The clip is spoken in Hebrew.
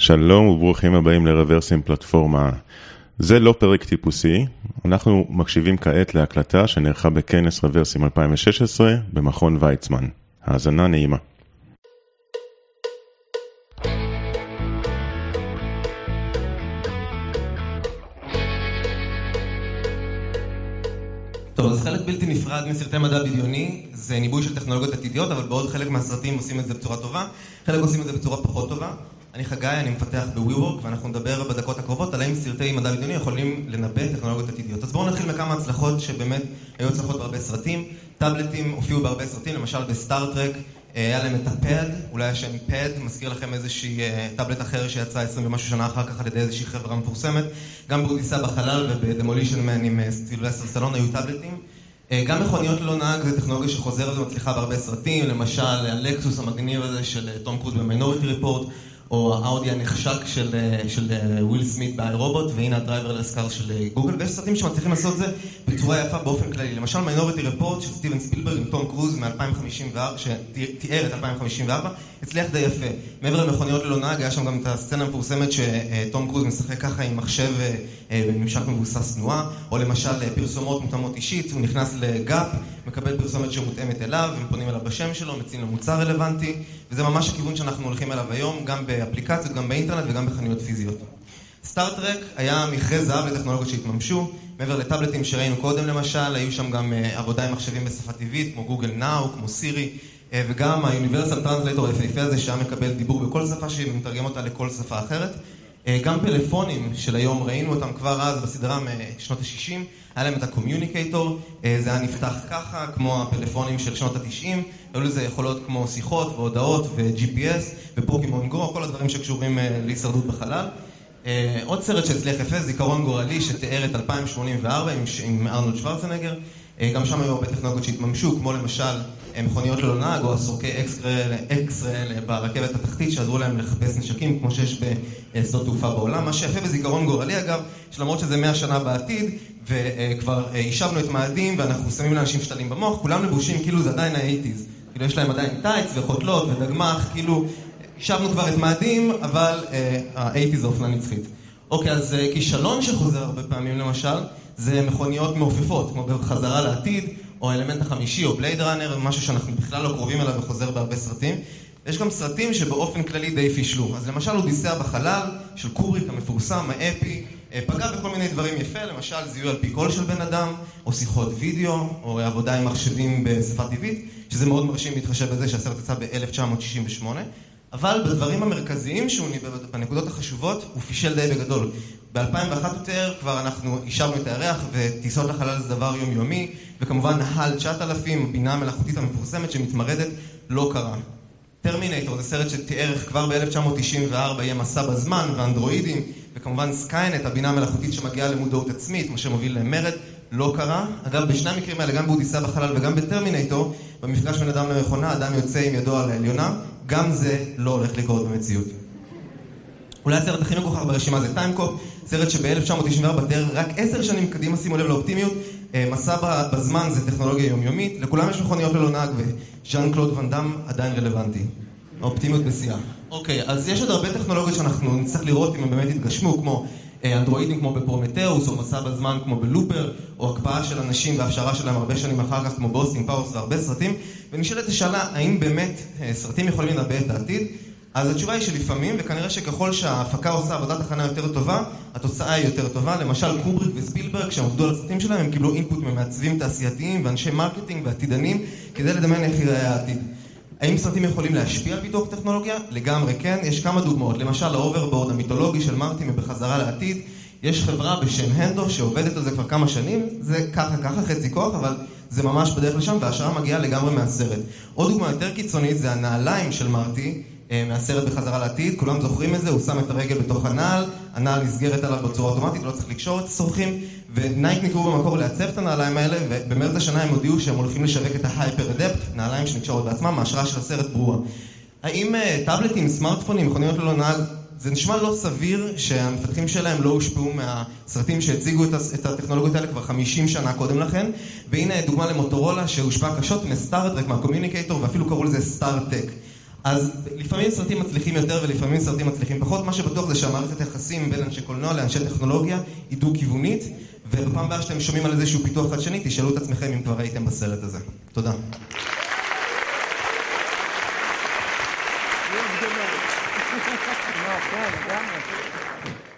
שלום וברוכים הבאים לרוורסים פלטפורמה. זה לא פרק טיפוסי, אנחנו מקשיבים כעת להקלטה שנערכה בכנס רוורסים 2016 במכון ויצמן. האזנה נעימה. טוב, אז חלק בלתי נפרד מסרטי מדע בדיוני זה ניבוי של טכנולוגיות עתידיות, אבל בעוד חלק מהסרטים עושים את זה בצורה טובה, חלק עושים את זה בצורה פחות טובה. אני חגי, אני מפתח ב-WeWork, ואנחנו נדבר בדקות הקרובות על האם סרטי מדע בדיוני יכולים לנבא טכנולוגיות עתידיות. אז בואו נתחיל מכמה הצלחות שבאמת היו הצלחות בהרבה סרטים. טאבלטים הופיעו בהרבה סרטים, למשל בסטארטרק, היה להם את הפד, אולי השם פד, מזכיר לכם איזושהי טאבלט אחר שיצא 20 ומשהו שנה אחר כך על ידי איזושהי חברה מפורסמת. גם באודיסה בחלל ובדמולישן מן עם סילבסטר סטלון היו טאבלטים. גם מכוניות ללא נהג זה טכנולוגיה שחוזרת ומצליחה בהרבה סרטים, למשל הלקסוס המגניב הזה של תום קרוז במיינוריטי ריפורט, או האאודי הנחשק של וויל סמית באירובוט, והנה הדרייברלס קאר של גוגל, ויש סרטים שמצליחים לעשות זה בצורה יפה באופן כללי. למשל מיינוריטי ריפורט של סטיבן ספילברג עם תום קרוז מ-2054, שתיאר את 2054, הצליח די יפה. מעבר למכוניות ללא נהג, היה שם גם את הסצנה המפורסמת שתום קרוז משחק ככה עם מחשב בממשק מבוסס תנועה, או למשל פרסומות מותאמות אישית, הוא נכנס לגאפ, מקבל פרסומת שמותאמת אליו, הם פונים אליו בשם שלו, מציעים למוצר רלוונטי, וזה ממש הכיוון שאנחנו הולכים אליו היום, גם באפליקציות, גם באינטרנט וגם בחנויות פיזיות. סטארטרק היה מכרה זהב לטכנולוגיות שהתממשו, מעבר לטאבלטים שראינו קודם למשל, היו שם גם עבודה עם מחשבים בשפה טבעית, כמו גוגל נאו, כמו סירי, וגם ה-Universal Translator היפהפה הזה שהיה מקבל דיבור בכל שפה שהיא מתרגם אותה לכל שפה אחרת. גם פלאפונים של היום, ראינו אותם כבר אז בסדרה משנות ה-60, היה להם את הקומיוניקייטור, זה היה נפתח ככה, כמו הפלאפונים של שנות ה-90, היו לזה יכולות כמו שיחות והודעות ו-GPS ופוקימון גו, כל הדברים שקשורים להישרדות בחלל. עוד סרט שהצליח יפה, זיכרון גורלי, שתיאר את 2084 עם ארנולד שוורצנגר, גם שם היו הרבה טכנולוגיות שהתממשו, כמו למשל מכוניות ללא נהג או הסורקי אקס-רייל ברכבת התחתית שעזרו להם לחפש נשקים כמו שיש בשדות תעופה בעולם. מה שיפה בזיכרון גורלי אגב, שלמרות שזה 100 שנה בעתיד וכבר יישבנו את מאדים ואנחנו שמים לאנשים שתלים במוח, כולם לבושים כאילו זה עדיין ה-80s, כאילו יש להם עדיין טייץ וחוטלות ודגמח, כאילו יישבנו כבר את מאדים אבל ה-80s זה אופנה נצחית. אוקיי, אז כישלון שחוזר הרבה פעמים למשל זה מכוניות מעופפות, כמו בחזרה לעתיד, או האלמנט החמישי, או בלייד ראנר, משהו שאנחנו בכלל לא קרובים אליו וחוזר בהרבה סרטים. יש גם סרטים שבאופן כללי די פישלו. אז למשל אודיסאה בחלל, של קובריק המפורסם, האפי, פגע בכל מיני דברים יפה, למשל זיהוי על פי קול של בן אדם, או שיחות וידאו, או עבודה עם מחשבים בשפה טבעית, שזה מאוד מרשים להתחשב בזה שהסרט יצא ב-1968. אבל בדברים המרכזיים שהוא ניבא, בנקודות החשובות, הוא פישל די בגדול. ב-2001 יותר כבר אנחנו אישרנו את הירח וטיסות לחלל זה דבר יומיומי, וכמובן HAL 9000, בינה המלאכותית המפורסמת שמתמרדת, לא קרה. טרמינטור זה סרט שתיאר כבר ב-1994 יהיה מסע בזמן ואנדרואידים, וכמובן סקיינט, הבינה המלאכותית שמגיעה למודעות עצמית, מה שמוביל למרד, לא קרה. אגב, בשני המקרים האלה, גם באודיסאה בחלל וגם בטרמינטור, במפגש בין אדם למכונה, אדם יוצא עם ידו על העליונה, גם זה לא הולך לקרות במציאות. אולי הסרט הכי מגוחך ברשימה זה טיימקופ, סרט שב-1994 תיאר רק 10 שנים קדימה, שימו לב לאופטימיות, מסע בזמן זה טכנולוגיה יומיומית, לכולם יש מכוניות ללא נהג וז'אן קלוד ואן דאם עדיין רלוונטי. האופטימיות בשיאה. אוקיי, אז יש עוד הרבה טכנולוגיות שאנחנו נצטרך לראות אם הם באמת יתגשמו, כמו אנדרואידים כמו בפרומטאוס, או מסע בזמן כמו בלופר, או הקפאה של אנשים והפשרה שלהם הרבה שנים אחר כך כמו באוסטין פאוורס והרבה סרטים, ונשאלת השאלה האם באמת סרטים יכולים לנבא את העתיד. אז התשובה היא שלפעמים, וכנראה שככל שההפקה עושה עבודת הכנה יותר טובה, התוצאה היא יותר טובה. למשל קובריק וספילברג, כשהם עבדו על הסרטים שלהם, הם קיבלו אינפוט ממעצבים תעשייתיים ואנשי מרקטינג ועתידנים, כדי לדמיין איך ייראה העתיד. האם סרטים יכולים להשפיע על פיתוח טכנולוגיה? לגמרי כן, יש כמה דוגמאות. למשל האוברבורד המיתולוגי של מרטי מבחזרה לעתיד, יש חברה בשם הנדו שעובדת על זה כבר כמה שנים, זה ככה חצי כוח, אבל זה ממש בדרך לשם וההשראה מגיעה לגמרי מהסרט. עוד דוגמה יותר קיצונית זה הנעליים של מרטי, מהסרט בחזרה לעתיד, כולם זוכרים את זה, הוא שם את הרגל בתוך הנעל, הנעל נסגרת עליו בצורה אוטומטית, לא צריך לקשור את הסורכים, ונייק נקראו במקור לעצב את הנעליים האלה, ובמרץ השנה הם הודיעו שהם הולכים לשווק את ההייפר אדפט, נעליים שנקשרות בעצמם, מההשראה של הסרט ברורה. האם טאבלטים, סמארטפונים, מכוניות ללא נהג, זה נשמע לא סביר שהמפתחים שלהם לא הושפעו מהסרטים שהציגו את הטכנולוגיות האלה כבר 50 שנה קודם לכן, והנה דוגמה למוטורולה שהושפעה קשות מסטארטרק, מהקומיוניקייטור, ואפילו קראו לזה סטארטק. אז לפעמים סרטים מצליחים יותר ולפעמים סרטים מצליחים פחות. מה שבטוח זה שהמערכת היחסים בין אנשי קולנוע לאנשי טכנולוגיה היא דו-כיוונית, ובפעם הבאה שאתם שומעים על איזשהו פיתוח חדשני, תשאלו את עצמכם אם כבר הייתם בסרט הזה. תודה. No, claro,